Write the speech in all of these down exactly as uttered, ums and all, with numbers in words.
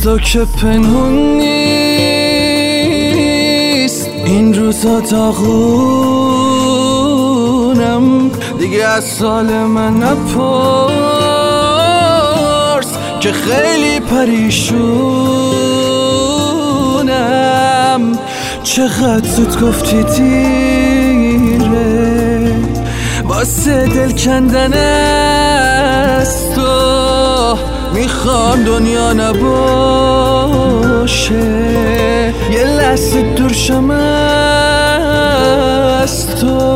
تو که پنهون نیست این روزا داغونم، دیگه از سال من نپرس که خیلی پریشونم. چقدر زود گفتی دیره واسه دل کندن از تو، میخوام دنیا نباشه یه لحظه دور شم از تو.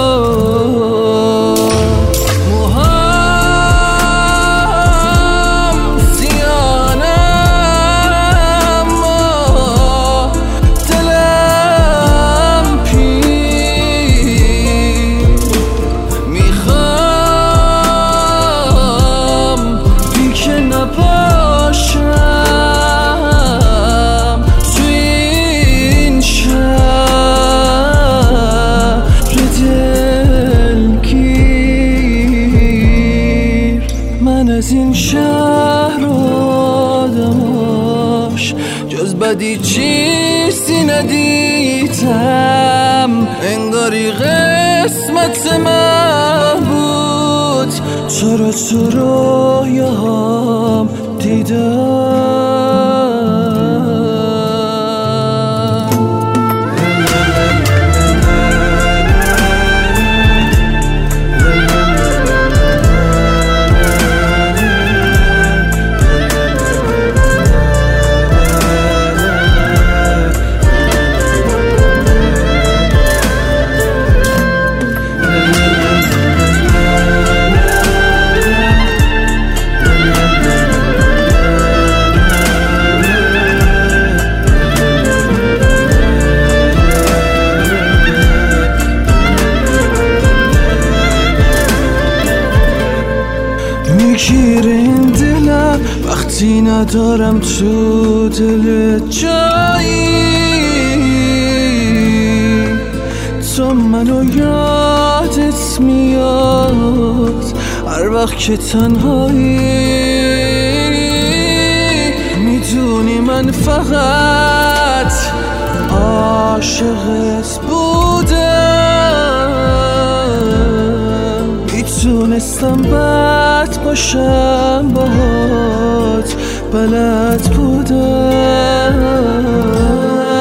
از این شهر آدماش جز بدی چیزی ندیدم، انگاری قسمت من بود چرا تو رویام دیدم. میگیره این دلم وقتی ندارم تو دل جایی، تو منو یادت میاد هر وقت که تنهایی، میدونی من فقط عاشقت بودم، میتونستم بد باشم باهات بلد بودم.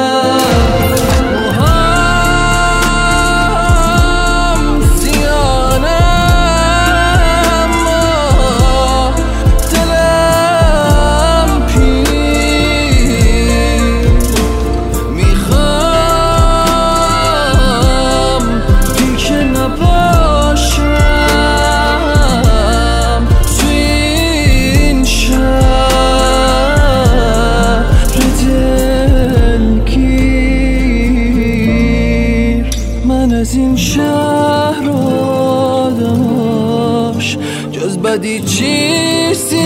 از این شهر آدماش جز بدی چیزی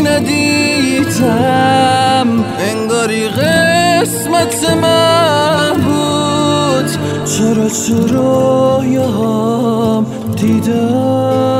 ندیدم، انگاری قسمت من بود چرا تو رویام دیدم.